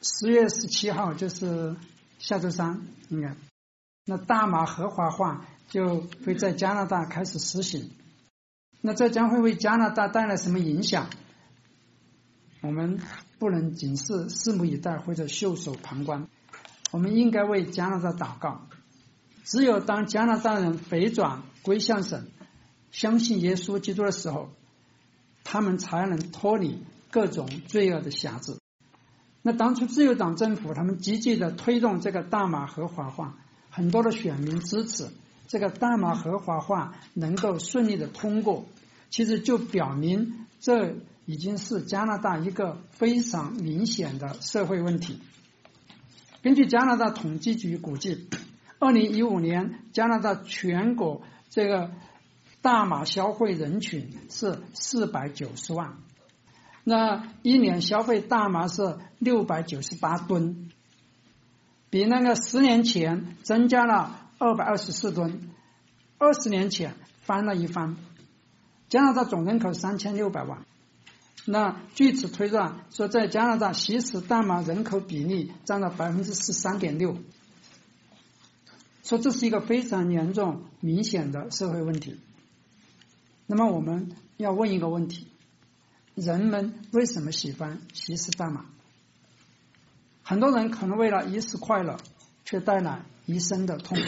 10月17号就是下周三，应该，那大麻合法化就会在加拿大开始实行。那这将会为加拿大带来什么影响？我们不能仅是拭目以待或者袖手旁观，我们应该为加拿大祷告。只有当加拿大人回转归向神，相信耶稣基督的时候，他们才能脱离各种罪恶的辖制。那当初自由党政府他们积极的推动这个大麻合法化，很多的选民支持这个大麻合法化能够顺利的通过，其实就表明这已经是加拿大一个非常明显的社会问题。根据加拿大统计局估计，2015年加拿大全国这个大麻消费人群是490万，那一年消费大麻是698吨，比那个10年前增加了224吨，20年前翻了一番。加拿大总人口3600万，那据此推断说，在加拿大吸食大麻人口比例占了13.6%，说这是一个非常严重明显的社会问题。那么我们要问一个问题，人们为什么喜欢吸食大麻？很多人可能为了一时快乐，却带来一生的痛苦。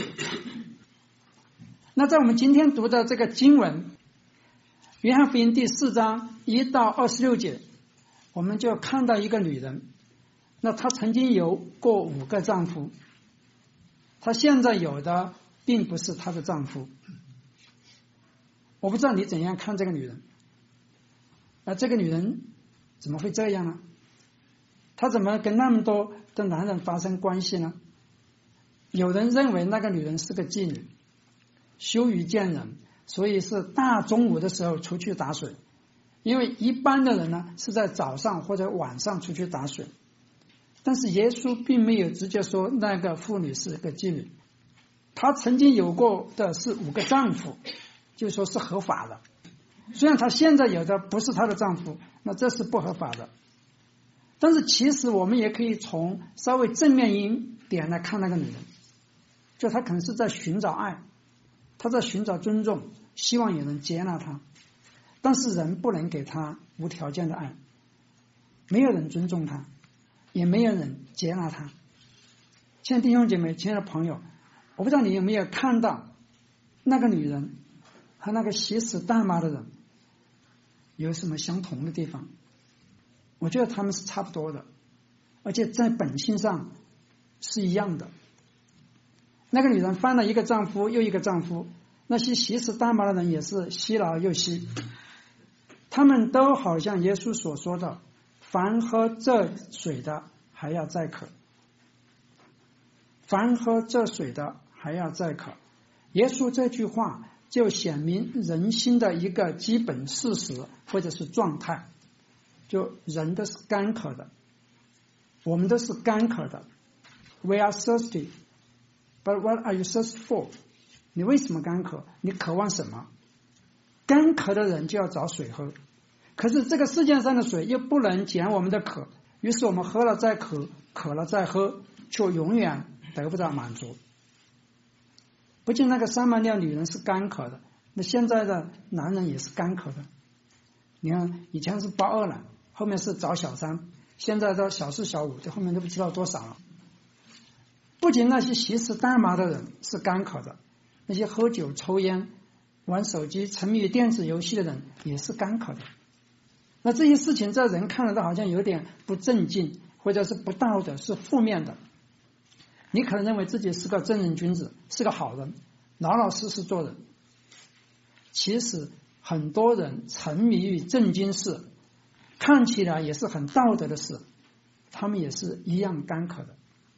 那在我们今天读的这个经文，约翰福音第4章1到26节，我们就看到一个女人，那她曾经有过5个丈夫，她现在有的并不是她的丈夫。我不知道你怎样看这个女人，这个女人怎么会这样呢？她怎么跟那么多的男人发生关系呢？有人认为那个女人是个妓女，羞于见人，所以是大中午的时候出去打水，因为一般的人呢是在早上或者晚上出去打水。但是耶稣并没有直接说那个妇女是个妓女，她曾经有过的是5个丈夫，就说是合法的。虽然她现在有的不是她的丈夫，那这是不合法的。但是其实我们也可以从稍微正面一点来看那个女人，就她可能是在寻找爱，她在寻找尊重，希望有人接纳她，但是人不能给她无条件的爱，没有人尊重她，也没有人接纳她。亲爱的弟兄姐妹，亲爱的朋友，我不知道你有没有看到那个女人和那个吸食大麻的人有什么相同的地方？我觉得他们是差不多的，而且在本性上是一样的。那个女人犯了一个丈夫又一个丈夫，那些吸食大麻的人也是吸了又吸，他们都好像耶稣所说的，凡喝这水的还要再渴，凡喝这水的还要再渴。耶稣这句话就显明人心的一个基本事实或者是状态，就人都是干渴的，我们都是干渴的。 We are thirsty, but what are you thirsty for? 你为什么干渴？你渴望什么？干渴的人就要找水喝，可是这个世界上的水又不能解我们的渴，于是我们喝了再渴，渴了再喝，却永远得不到满足。不仅那个撒玛利亚女人是干渴的，那现在的男人也是干渴的。你看以前是包二奶，后面是找小三，现在到小四小五，这后面都不知道多少了。不仅那些吸食大麻的人是干渴的，那些喝酒抽烟玩手机沉迷于电子游戏的人也是干渴的。那这些事情在人看来都好像有点不正经，或者是不道德，是负面的。你可能认为自己是个正人君子，是个好人，老老实实做人。其实很多人沉迷于正经事，看起来也是很道德的事，他们也是一样干渴的。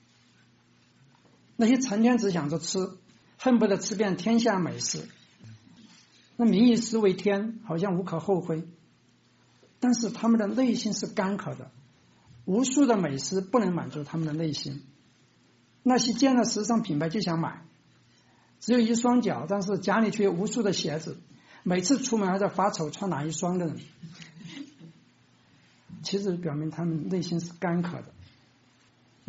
那些成天只想着吃，恨不得吃遍天下美食，那民以食为天，好像无可厚非，但是他们的内心是干渴的，无数的美食不能满足他们的内心。那些见了时尚品牌就想买，只有一双脚，但是家里却有无数的鞋子，每次出门还在发愁穿哪一双的人，其实表明他们内心是干渴的。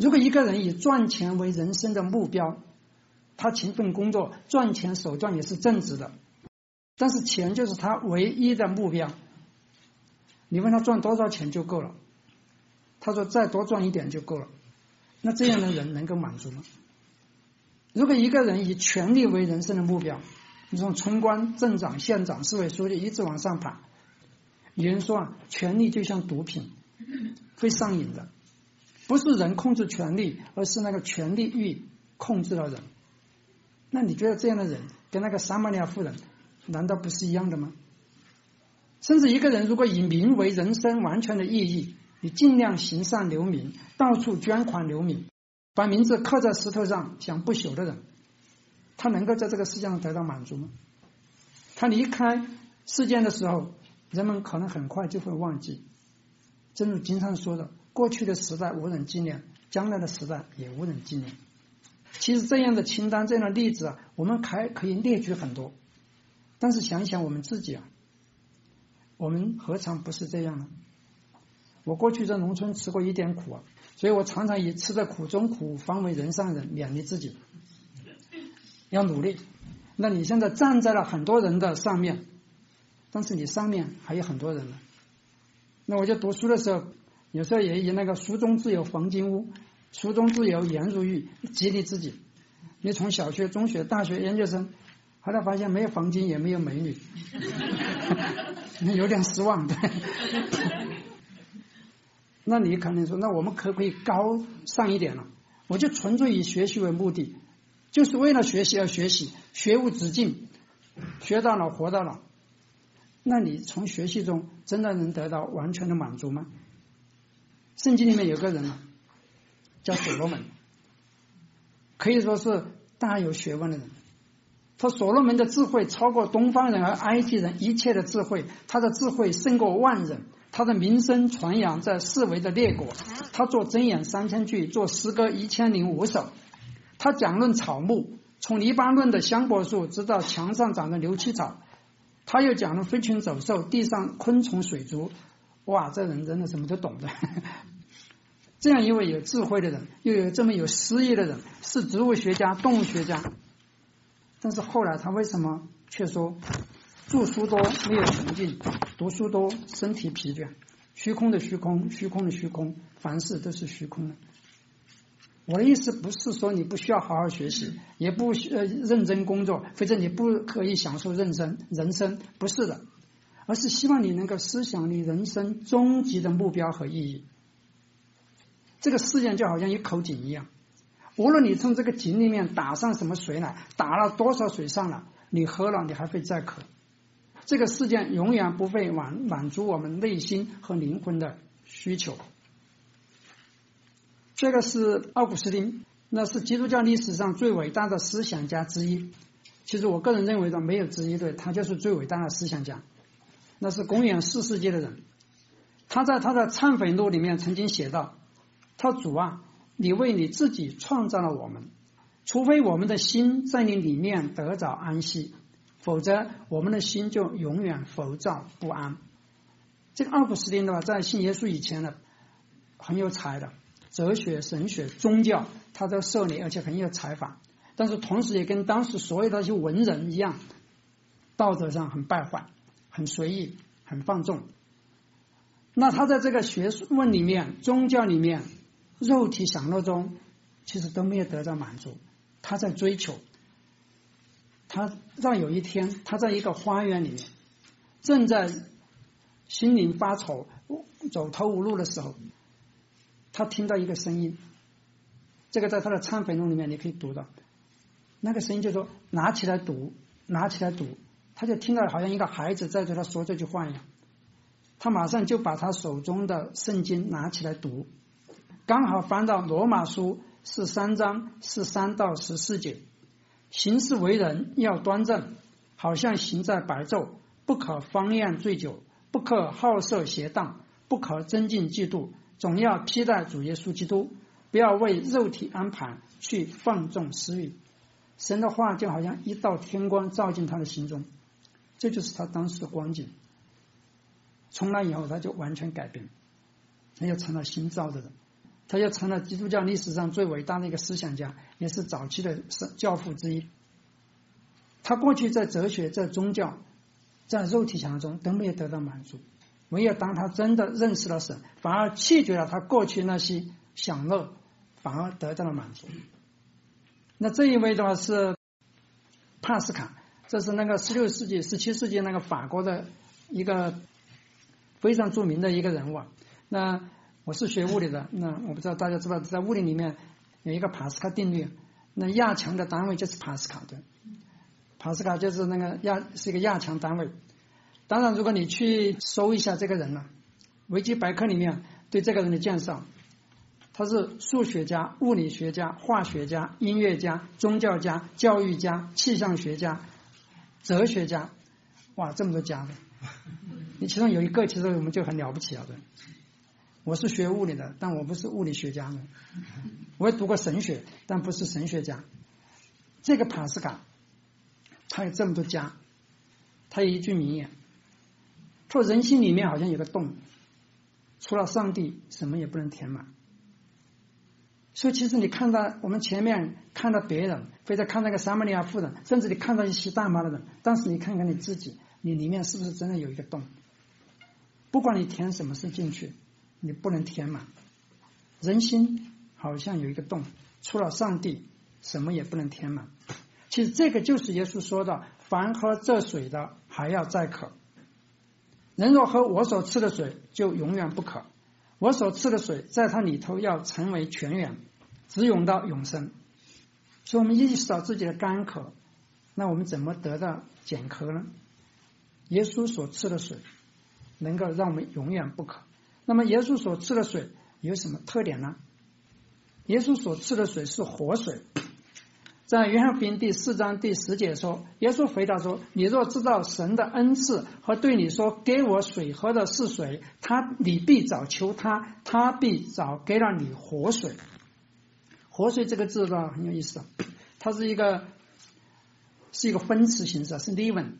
如果一个人以赚钱为人生的目标，他勤奋工作，赚钱手段也是正直的，但是钱就是他唯一的目标。你问他赚多少钱就够了，他说再多赚一点就够了，那这样的人能够满足吗？如果一个人以权力为人生的目标，你从村官、镇长、县长、市委书记一直往上爬，有人说权力就像毒品，会上瘾的，不是人控制权力，而是那个权力欲控制了人。那你觉得这样的人跟那个撒玛利亚妇人难道不是一样的吗？甚至一个人如果以民为人生完全的意义，你尽量行善留民，到处捐款留民，把名字刻在石头上想不朽的人，他能够在这个世界上得到满足吗？他离开世间的时候，人们可能很快就会忘记，正如经上说的，过去的时代无人纪念，将来的时代也无人纪念。其实这样的清单，这样的例子我们还可以列举很多，但是想一想我们自己我们何尝不是这样呢？我过去在农村吃过一点苦所以我常常以吃的苦中苦方为人上人勉励自己要努力。那你现在站在了很多人的上面，但是你上面还有很多人呢。那我就读书的时候，有时候也以那个书中自有黄金屋，书中自有颜如玉激励自己。你从小学、中学、大学、研究生，后来发现没有黄金也没有美女有点失望。对那你可能说，那我们可不可以高尚一点呢？我就纯粹以学习为目的，就是为了学习而学习，学无止境，学到老活到老。那你从学习中真的能得到完全的满足吗？圣经里面有个人叫所罗门，可以说是大有学问的人。他所罗门的智慧超过东方人和埃及人一切的智慧，他的智慧胜过万人，他的名声传扬在四围的列国。他做箴言3000句，做诗歌1005首。他讲论草木，从黎巴嫩的香柏树直到墙上长的牛膝草。他又讲论飞禽走兽，地上昆虫水族。哇，这人真的什么都懂的这样一位有智慧的人，又有这么有诗意的人，是植物学家、动物学家。但是后来他为什么却说著书多没有穷尽，读书多身体疲倦，虚空的虚空，虚空的虚空，凡事都是虚空的。我的意思不是说你不需要好好学习，也不认真工作，或者你不可以享受人生，不是的，而是希望你能够思想你人生终极的目标和意义。这个世界就好像一口井一样，无论你从这个井里面打上什么水来，打了多少水上来，你喝了你还会再渴。这个世界永远不会满足我们内心和灵魂的需求。这个是奥古斯丁，那是基督教历史上最伟大的思想家之一。其实我个人认为没有之一，对，他就是最伟大的思想家。那是公元4世纪的人，他在他的忏悔录里面曾经写道，他主你为你自己创造了我们，除非我们的心在你里面得着安息，否则我们的心就永远浮躁不安。这个奥古斯丁在信耶稣以前很有才的，哲学、神学、宗教他都涉猎，而且很有才华，但是同时也跟当时所有的一些文人一样，道德上很败坏，很随意，很放纵。那他在这个学问里面、宗教里面、肉体享乐中，其实都没有得到满足。他在追求，他让有一天他在一个花园里面，正在心灵发愁、走投无路的时候，他听到一个声音，这个在他的忏悔录里面你可以读到，那个声音就说拿起来读，拿起来读。他就听到好像一个孩子在对他说这句话一样，他马上就把他手中的圣经拿起来读，刚好翻到罗马书13章13到14节，行事为人要端正，好像行在白昼，不可荒宴醉酒，不可好色邪荡，不可增进嫉妒，总要披戴主耶稣基督，不要为肉体安排去放纵私欲。神的话就好像一道天光照进他的心中，这就是他当时的光景。从那以后他就完全改变，他就成了新造的人。 他就成了基督教历史上最伟大的一个思想家，也是早期的教父之一。他过去在哲学、在宗教、在肉体想象中都没有得到满足，唯有当他真的认识了神，反而弃绝了他过去那些享乐，反而得到了满足。那这一位的话是帕斯卡，这是那个16世纪、17世纪那个法国的一个非常著名的一个人物。那我是学物理的，那我不知道大家知不知道，在物理里面有一个帕斯卡定律，那亚强的单位就是帕斯卡，对，帕斯卡就是那个是一个亚强单位。当然如果你去搜一下这个人呢，维基百科里面对这个人的介绍，他是数学家、物理学家、化学家、音乐家、宗教家、教育家、气象学家、哲学家，哇，这么多家的，你其中有一个其实我们就很了不起了的。我是学物理的，但我不是物理学家的，我也读过神学，但不是神学家。这个帕斯卡他有这么多家，他有一句名言，说人心里面好像有个洞，除了上帝什么也不能填满。所以其实你看到我们前面看到别人，或者看那个撒玛利亚妇人，甚至你看到一些大麻的人，但是你看看你自己，你里面是不是真的有一个洞？不管你填什么事进去，你不能填满。人心好像有一个洞，除了上帝什么也不能填满。其实这个就是耶稣说的，凡喝这水的还要再渴，人若喝我所赐的水就永远不渴，我所赐的水在它里头要成为泉源，直涌到永生。所以我们意识到自己的干渴，那我们怎么得到减渴呢？耶稣所赐的水能够让我们永远不渴。那么耶稣所赐的水有什么特点呢？耶稣所赐的水是活水。在约翰福音第4章第10节说，耶稣回答说，你若知道神的恩赐和对你说给我水喝的是谁，你必早求他，他必早给了你活水。活水这个字呢很有意思，它是一个分词形式，是 living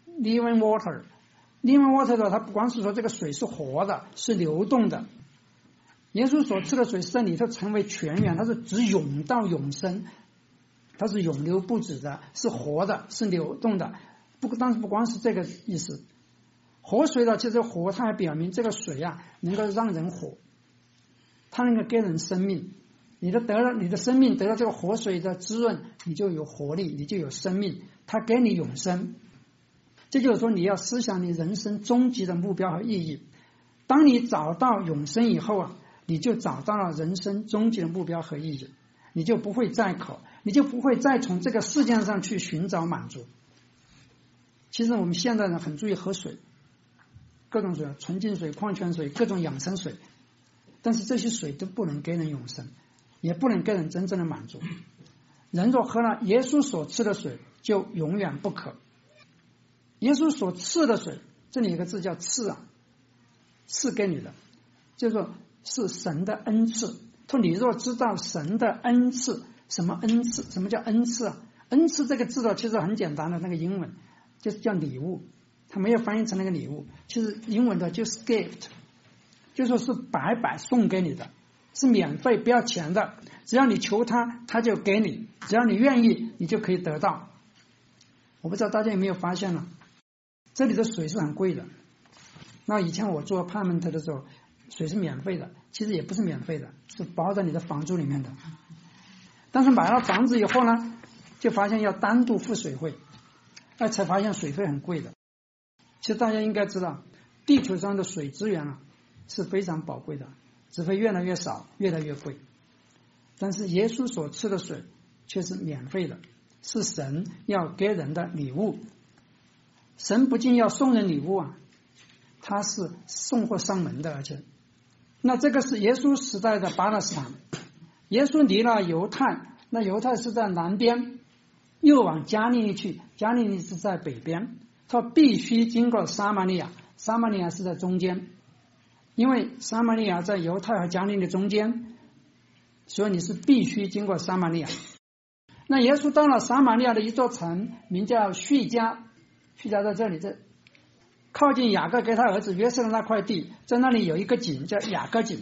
water。living water 的它不光是说这个水是活的，是流动的。耶稣所赐的水是在里头成为泉源，它是直涌到永生，它是永流不止的，是活的，是流动的。但是不光是这个意思，活水的其实活，它还表明这个水啊能够让人活，它能够给人生命。你的生命得到这个活水的滋润，你就有活力，你就有生命，它给你永生。这就是说，你要思想你人生终极的目标和意义。当你找到永生以后啊，你就找到了人生终极的目标和意义，你就不会再渴，你就不会再从这个世界上去寻找满足。其实我们现代人很注意喝水，各种水，纯净水、矿泉水、各种养生水，但是这些水都不能给人永生，也不能给人真正的满足。人若喝了耶稣所赐的水，就永远不渴。耶稣所赐的水，这里有个字叫赐啊，赐给你的，就是说是神的恩赐。说你若知道神的恩赐，什么恩赐？什么叫恩赐啊？恩赐这个字呢，其实很简单的，那个英文就是叫礼物，它没有翻译成那个礼物，其实英文的就是 gift， 就说是白白送给你的，是免费不要钱的，只要你求他，他就给你，只要你愿意，你就可以得到。我不知道大家有没有发现呢？这里的水是很贵的。那以前我做 apartment 的时候，水是免费的，其实也不是免费的，是包在你的房租里面的。但是买了房子以后呢，就发现要单独付水费，才发现水费很贵的。其实大家应该知道，地球上的水资源是非常宝贵的，只会越来越少，越来越贵。但是耶稣所赐的水却是免费的，是神要给人的礼物。神不仅要送人礼物啊，他是送货上门的。而且那这个是耶稣时代的巴勒斯坦，耶稣离了犹太，那犹太是在南边，又往加利利去，加利利是在北边，他必须经过撒玛利亚，撒玛利亚是在中间，因为撒玛利亚在犹太和加利利中间，所以你是必须经过撒玛利亚。那耶稣到了撒玛利亚的一座城，名叫叙加，叙加在这里，这靠近雅各给他儿子约瑟的那块地，在那里有一个井叫雅各井。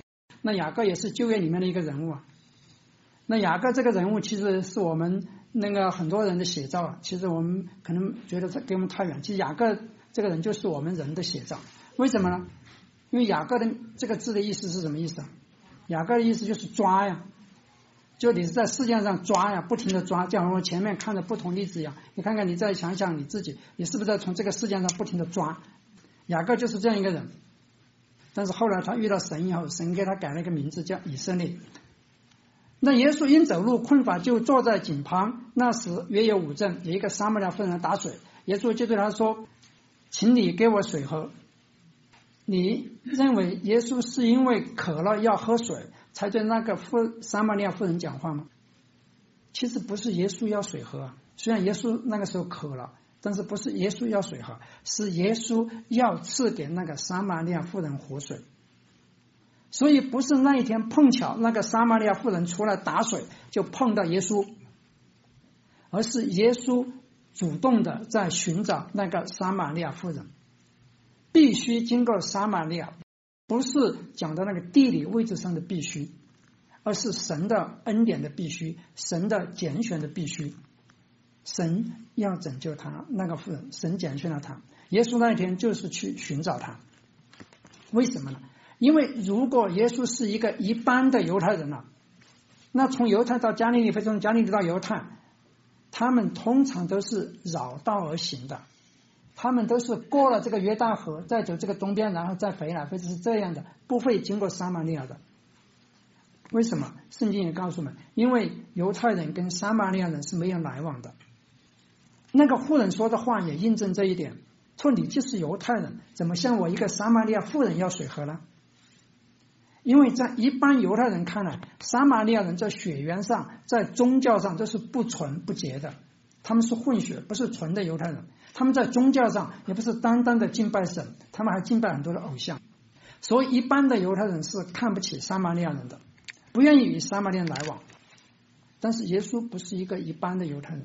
那雅各也是旧约里面的一个人物啊。那雅各这个人物其实是我们很多人的写照啊。其实我们可能觉得这给我们太远，其实雅各这个人就是我们人的写照。为什么呢？因为雅各的这个字的意思是什么意思啊？雅各的意思就是抓呀，就你是在世界上抓呀，不停的抓，就像我们前面看的不同例子一样。你看看，你再想想你自己，你是不是在从这个世界上不停的抓？雅各就是这样一个人。但是后来他遇到神以后，神给他改了一个名字叫以色列。那耶稣因走路困乏，就坐在井旁。那时约有5阵，有一个撒玛利亚妇人打水，耶稣就对他说：“请你给我水喝。”你认为耶稣是因为渴了要喝水才对那个撒玛利亚妇人讲话吗？其实不是耶稣要水喝啊，虽然耶稣那个时候渴了，但是不是耶稣要水喝，是耶稣要赐给那个撒玛利亚妇人活水。所以不是那一天碰巧那个撒玛利亚妇人出来打水就碰到耶稣，而是耶稣主动的在寻找那个撒玛利亚妇人。必须经过撒玛利亚，不是讲的那个地理位置上的必须，而是神的恩典的必须，神的拣选的必须。神要拯救他那个妇人，神拣选了他，耶稣那一天就是去寻找他。为什么呢？因为如果耶稣是一个一般的犹太人了，那从犹太到加利利，或者从加利利到犹太，他们通常都是绕道而行的，他们都是过了这个约旦河，再走这个东边，然后再回来，或者是这样的，不会经过撒玛利亚的。为什么？圣经也告诉我们，因为犹太人跟撒玛利亚人是没有来往的。那个妇人说的话也印证这一点，说你就是犹太人，怎么像我一个撒玛利亚妇人要水喝呢？因为在一般犹太人看来，撒玛利亚人在血缘上，在宗教上都是不纯不洁的，他们是混血，不是纯的犹太人。他们在宗教上也不是单单的敬拜神，他们还敬拜很多的偶像。所以一般的犹太人是看不起撒玛利亚人的，不愿意与撒玛利亚人来往。但是耶稣不是一个一般的犹太人，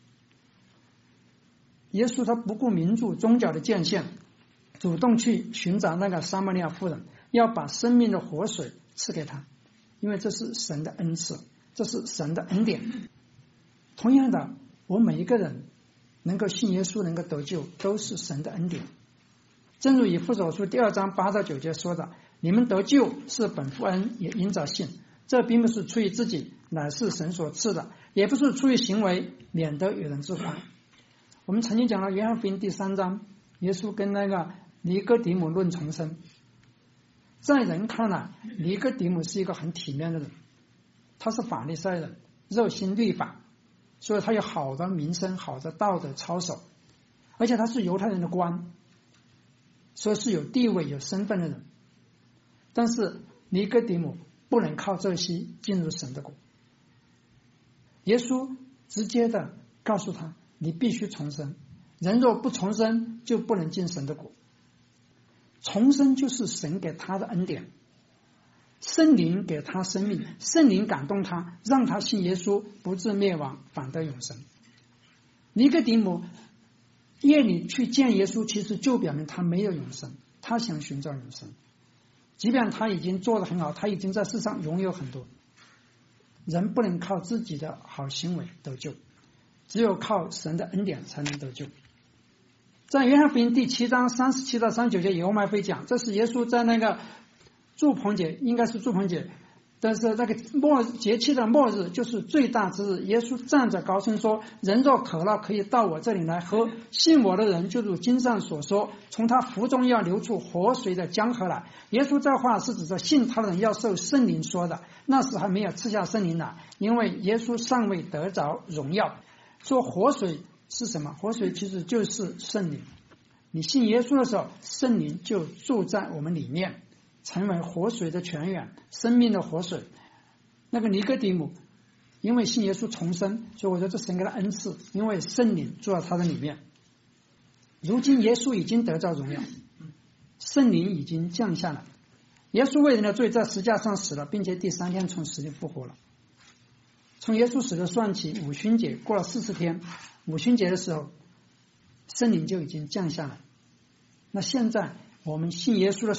耶稣他不顾民族宗教的界限，主动去寻找那个撒玛利亚妇人，要把生命的活水赐给他，因为这是神的恩赐，这是神的恩典。同样的，我每一个人能够信耶稣，能够得救，都是神的恩典。正如以弗所书2章8到9节说的，你们得救是本乎恩，也因着信，这并不是出于自己，乃是神所赐的，也不是出于行为，免得有人自夸。我们曾经讲了约翰福音第3章，耶稣跟那个尼哥底母论重生。在人看来，尼哥底母是一个很体面的人，他是法利赛人，热心律法，所以他有好的名声，好的道德操守，而且他是犹太人的官，所以是有地位有身份的人。但是尼哥底母不能靠这些进入神的国，耶稣直接的告诉他，你必须重生，人若不重生就不能进神的国。重生就是神给他的恩典，圣灵给他生命，圣灵感动他，让他信耶稣，不至灭亡，反得永生。尼哥底母夜里去见耶稣，其实就表明他没有永生，他想寻找永生。即便他已经做得很好，他已经在世上拥有很多，人不能靠自己的好行为得救，只有靠神的恩典才能得救。在约翰福音第7章37到39节，我们会讲，这是耶稣在那个住棚节，应该是住棚节，但是那个节期的末日就是最大之日，耶稣站着高声说，人若渴了，可以到我这里来喝，信我的人就如经上所说，从他腹中要流出活水的江河来。耶稣这话是指着信他的人要受圣灵说的，那时还没有赐下圣灵来，因为耶稣尚未得着荣耀。说活水是什么？活水其实就是圣灵。你信耶稣的时候，圣灵就住在我们里面，成为活水的泉源，生命的活水。那个尼哥底母因为信耶稣重生，所以我说这神给他恩赐，因为圣灵住在他的里面。如今耶稣已经得到荣耀，圣灵已经降下来，耶稣为人的罪在十字架上死了，并且第3天从死里复活了。从耶稣死的算起，五旬节过了40天，五旬节的时候圣灵就已经降下来。那现在我们信耶稣的时候，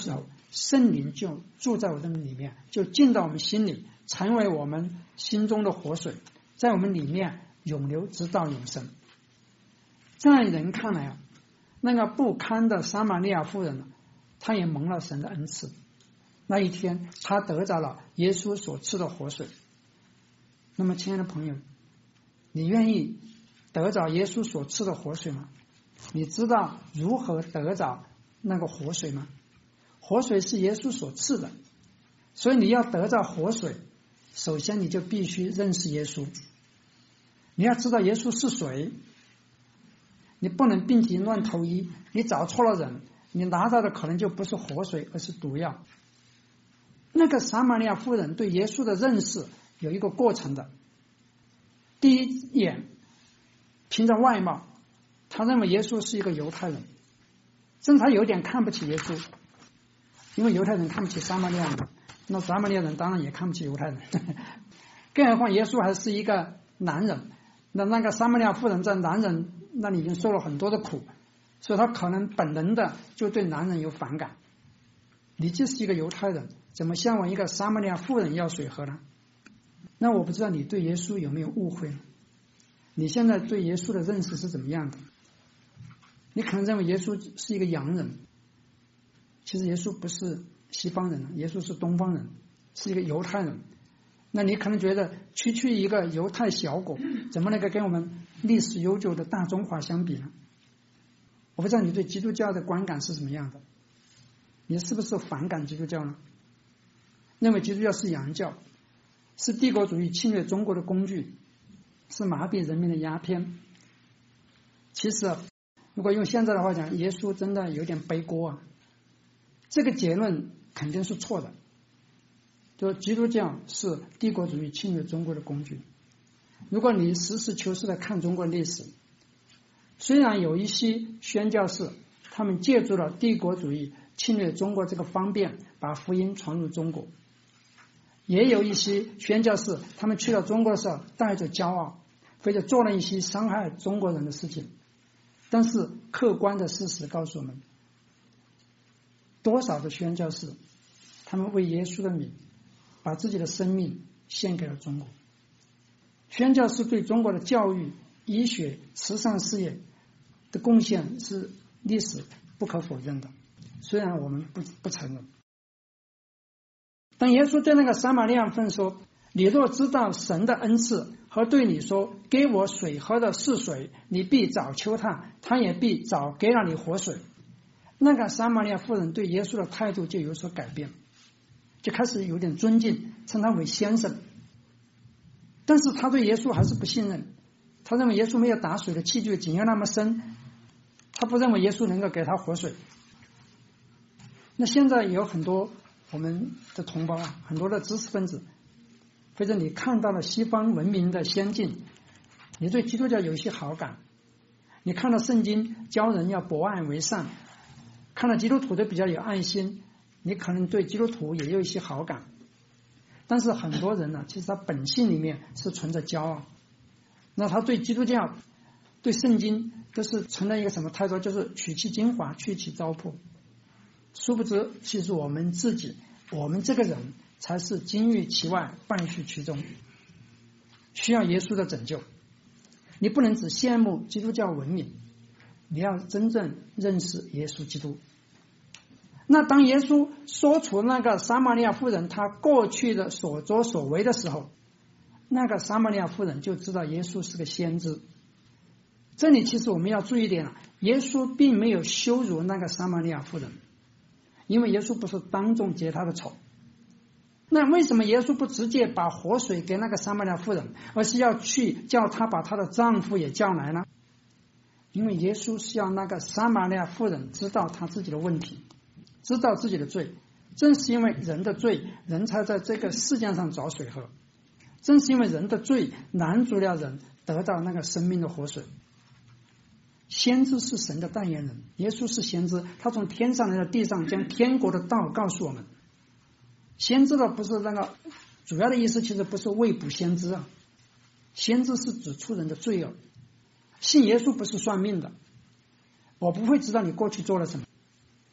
圣灵就住在我们里面，就进到我们心里，成为我们心中的活水，在我们里面永流直到永生。在人看来那个不堪的撒玛利亚妇人她也蒙了神的恩赐，那一天她得着了耶稣所赐的活水。那么亲爱的朋友，你愿意得着耶稣所赐的活水吗？你知道如何得着那个活水吗？活水是耶稣所赐的，所以你要得着活水，首先你就必须认识耶稣。你要知道耶稣是谁，你不能病急乱投医，你找错了人，你拿到的可能就不是活水，而是毒药。那个撒玛利亚妇人对耶稣的认识有一个过程的。第一眼凭着外貌，他认为耶稣是一个犹太人，甚至他有点看不起耶稣，因为犹太人看不起撒玛利亚人，那撒玛利亚人当然也看不起犹太人更何况耶稣还是一个男人，那个撒玛利亚妇人在男人那里已经受了很多的苦，所以他可能本能的就对男人有反感。你既是一个犹太人，怎么向往一个撒玛利亚妇人要水喝呢？那我不知道你对耶稣有没有误会呢？你现在对耶稣的认识是怎么样的？你可能认为耶稣是一个洋人，其实耶稣不是西方人，耶稣是东方人，是一个犹太人。那你可能觉得区区一个犹太小国，怎么能够跟我们历史悠久的大中华相比呢？我不知道你对基督教的观感是什么样的，你是不是反感基督教呢？认为基督教是洋教，是帝国主义侵略中国的工具，是麻痹人民的鸦片。其实如果用现在的话讲，耶稣真的有点背锅这个结论肯定是错的，就基督教是帝国主义侵略中国的工具。如果你实事求是的看中国历史，虽然有一些宣教士他们借助了帝国主义侵略中国这个方便，把福音传入中国，也有一些宣教士他们去了中国的时候带着骄傲，或者做了一些伤害中国人的事情。但是客观的事实告诉我们，多少的宣教士他们为耶稣的名把自己的生命献给了中国。宣教士对中国的教育、医学、慈善事业的贡献是历史不可否认的，虽然我们不承认。当耶稣对那个撒玛利亚妇人说，你若知道神的恩赐和对你说给我水喝的是谁，你必早求他，他也必早给了你活水。那个撒玛利亚妇人对耶稣的态度就有所改变，就开始有点尊敬，称他为先生。但是他对耶稣还是不信任，他认为耶稣没有打水的器具，井又那么深，他不认为耶稣能够给他活水。那现在有很多我们的同胞很多的知识分子，或者你看到了西方文明的先进，你对基督教有一些好感，你看到圣经教人要博爱为善，看到基督徒都比较有爱心，你可能对基督徒也有一些好感。但是很多人其实他本性里面是存着骄傲，那他对基督教对圣经都是存在一个什么态度，就是取其精华去其糟粕。殊不知其实我们自己，我们这个人才是金玉其外败絮其中，需要耶稣的拯救。你不能只羡慕基督教文明，你要真正认识耶稣基督。那当耶稣说出那个撒玛利亚妇人她过去的所作所为的时候，那个撒玛利亚妇人就知道耶稣是个先知。这里其实我们要注意一点了，耶稣并没有羞辱那个撒玛利亚妇人，因为耶稣不是当众揭他的丑。那为什么耶稣不直接把活水给那个撒玛利亚妇人，而是要去叫她把她的丈夫也叫来呢？因为耶稣是要那个撒玛利亚妇人知道她自己的问题，知道自己的罪。正是因为人的罪，人才在这个世界上找水喝。正是因为人的罪拦阻了人得到那个生命的活水。先知是神的代言人，耶稣是先知，他从天上来到地上，将天国的道告诉我们。先知的不是那个主要的意思，其实不是未卜先知先知是指出人的罪恶。信耶稣不是算命的，我不会知道你过去做了什么，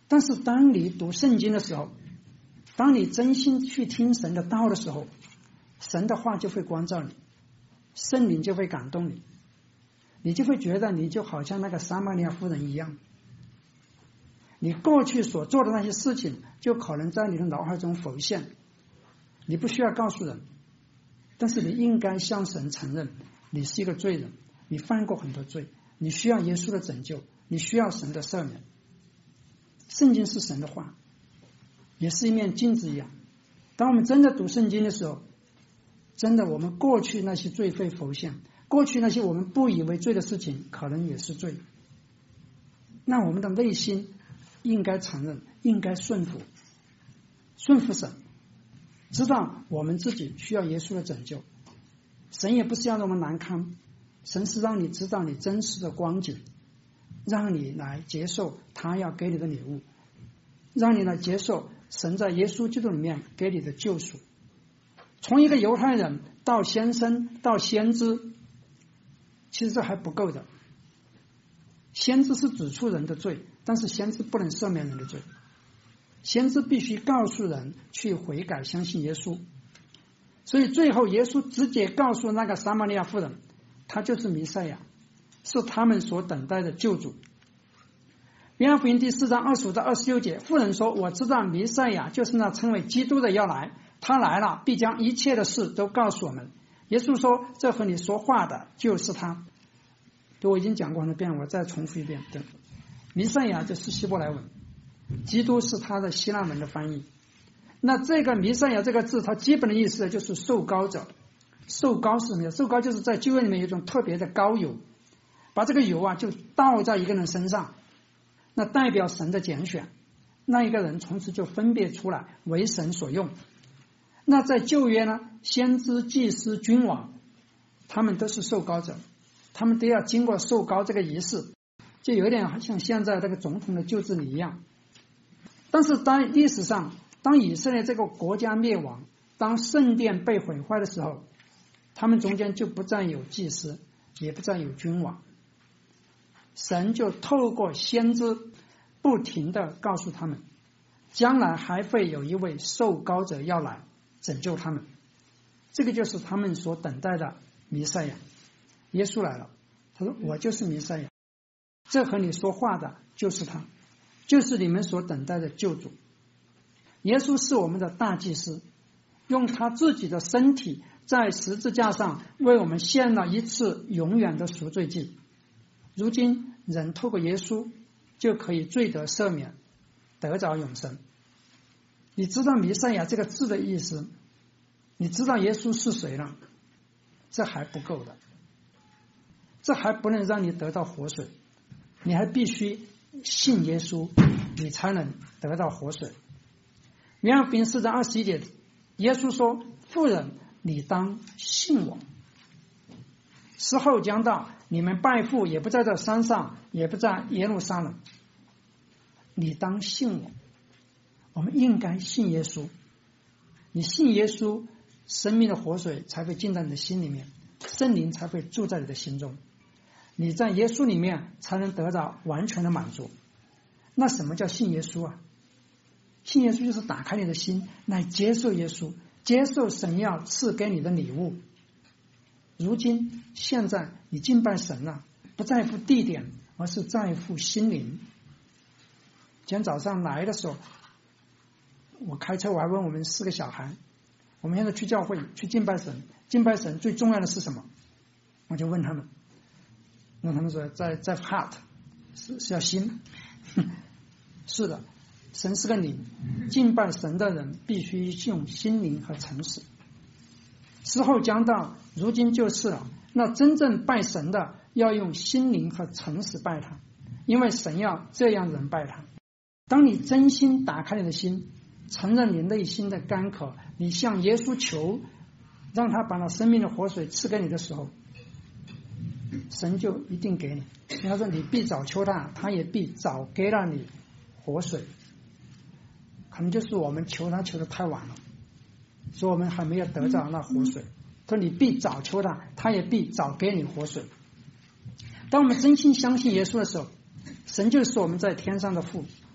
但是当你读圣经的时候，当你真心去听神的道的时候，神的话就会光照你，圣灵就会感动你，你就会觉得你就好像那个撒玛利亚妇人一样，你过去所做的那些事情就可能在你的脑海中浮现，你不需要告诉人，但是你应该向神承认你是一个罪人，你犯过很多罪，你需要耶稣的拯救，你需要神的赦免。圣经是神的话，也是一面镜子一样，当我们真的读圣经的时候，真的我们过去那些罪会浮现，过去那些我们不以为罪的事情可能也是罪，那我们的内心应该承认，应该顺服神，知道我们自己需要耶稣的拯救。神也不是让我们难堪，神是让你知道你真实的光景，让你来接受他要给你的礼物，让你来接受神在耶稣基督里面给你的救赎。从一个犹太人到先生到先知，其实这还不够的。先知是指出人的罪，但是先知不能赦免人的罪，先知必须告诉人去悔改相信耶稣。所以最后耶稣直接告诉那个撒玛利亚妇人，他就是弥赛亚，是他们所等待的救主。约翰福音第4章25到26节，妇人说，我知道弥赛亚就是那称为基督的要来，他来了必将一切的事都告诉我们。耶稣说，这和你说话的就是他。我已经讲过很多遍，我再重复一遍。对，弥赛亚就是希伯来文，基督是他的希腊文的翻译。那这个弥赛亚这个字，它基本的意思就是受膏者。受膏是什么？受膏就是在旧约里面有一种特别的膏油，把这个油啊就倒在一个人身上，那代表神的拣选，那一个人从此就分别出来为神所用。那在旧约呢，先知、祭司、君王，他们都是受膏者，他们都要经过受膏这个仪式，就有点像现在这个总统的就职礼一样。但是当历史上，当以色列这个国家灭亡，当圣殿被毁坏的时候，他们中间就不再有祭司，也不再有君王，神就透过先知不停地告诉他们，将来还会有一位受膏者要来拯救他们，这个就是他们所等待的弥赛亚。耶稣来了，他说，我就是弥赛亚，这和你说话的就是他，就是你们所等待的救主。耶稣是我们的大祭司，用他自己的身体在十字架上为我们献了一次永远的赎罪祭。如今人透过耶稣就可以罪得赦免，得着永生。你知道弥赛亚这个字的意思，你知道耶稣是谁了，这还不够的，这还不能让你得到活水，你还必须信耶稣，你才能得到活水。约翰福音4章21节，耶稣说，妇人，你当信我，时候将到，你们拜父也不在这山上，也不在耶路撒冷，你当信我。我们应该信耶稣，你信耶稣，生命的活水才会进到你的心里面，圣灵才会住在你的心中，你在耶稣里面才能得到完全的满足。那什么叫信耶稣啊？信耶稣就是打开你的心来接受耶稣，接受神要赐给你的礼物。如今现在你敬拜神了，不在乎地点，而是在乎心灵。今天早上来的时候，我开车，我还问我们4个小孩，我们现在去教会去敬拜神，敬拜神最重要的是什么？我就问他们，那他们说在 heart 是要心。是的，神是个灵，敬拜神的人必须用心灵和诚实。时候将到，如今就是了。那真正拜神的要用心灵和诚实拜他，因为神要这样人拜他。当你真心打开你的心，承认你内心的干渴，你向耶稣求，让他把那生命的活水赐给你的时候，神就一定给你。他说你必早求他，他也必早给了你活水。可能就是我们求他求得太晚了，所以我们还没有得到那活水。说你必早求他，他也必早给你活水。当我们真心相信耶稣的时候，神就是我们在天上的父，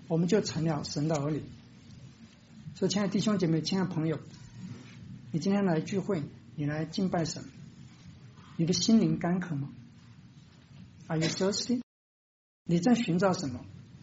我们就成了神的儿女。所以亲爱的弟兄姐妹，亲爱的朋友，你今天来聚会，你来敬拜神，你的心灵干渴吗？ Are you thirsty？ 你在寻找什么？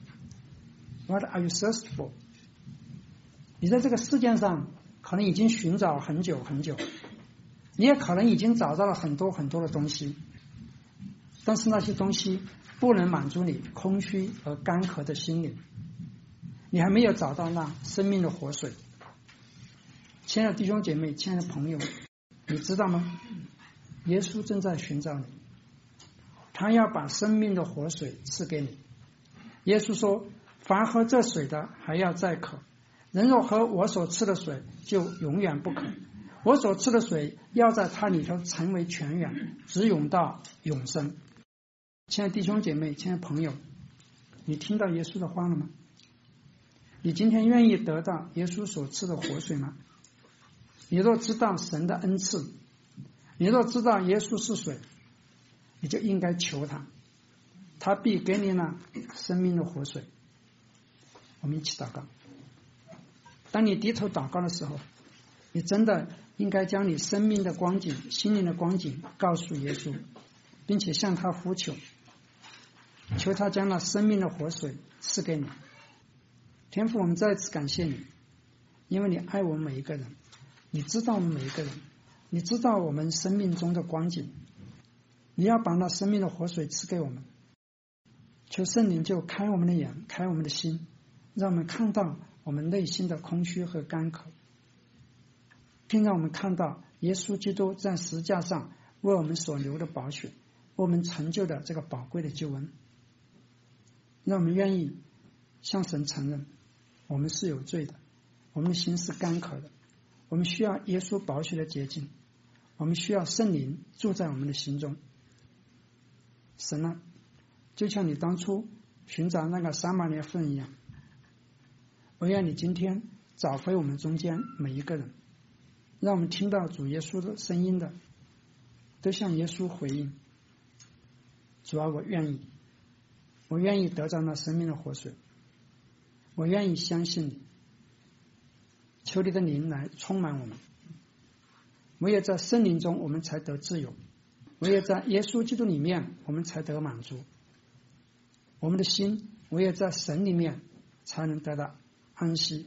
What are you thirsty for？ 你在这个世界上可能已经寻找很久很久，你也可能已经找到了很多很多的东西，但是那些东西不能满足你空虚而干渴的心灵，你还没有找到那生命的活水。亲爱的弟兄姐妹，亲爱的朋友，你知道吗？耶稣正在寻找你，他要把生命的活水赐给你。耶稣说，凡喝这水的还要再渴，人若喝我所赐的水，就永远不渴。我所赐的水要在他里头成为泉源，直涌到永生。亲爱的弟兄姐妹，亲爱的朋友，你听到耶稣的话了吗？你今天愿意得到耶稣所赐的活水吗？你若知道神的恩赐，你若知道耶稣是水，你就应该求他，他必给你那生命的活水。我们一起祷告。当你低头祷告的时候，你真的应该将你生命的光景、心灵的光景告诉耶稣，并且向他呼求，求他将那生命的活水赐给你。天父，我们再次感谢你，因为你爱我们每一个人，你知道我们每一个人，你知道我们生命中的光景，你要把那生命的活水赐给我们。求圣灵就开我们的眼，开我们的心，让我们看到我们内心的空虚和干渴，并让我们看到耶稣基督在十字架上为我们所流的宝血，为我们成就的这个宝贵的救恩。让我们愿意向神承认我们是有罪的，我们的心是干渴的，我们需要耶稣宝血的洁净，我们需要圣灵住在我们的心中。神啊，就像你当初寻找那个撒玛利亚妇人一样，我愿你今天找回我们中间每一个人，让我们听到主耶稣的声音的都向耶稣回应。主啊，我愿意得到那生命的活水，我愿意相信你，求你的灵来充满我们。唯有在圣灵中我们才得自由，唯有在耶稣基督里面我们才得满足，我们的心唯有在神里面才能得到安息。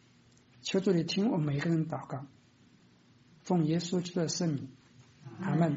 求主你听我们每一个人祷告，奉耶稣基督的圣名，阿们。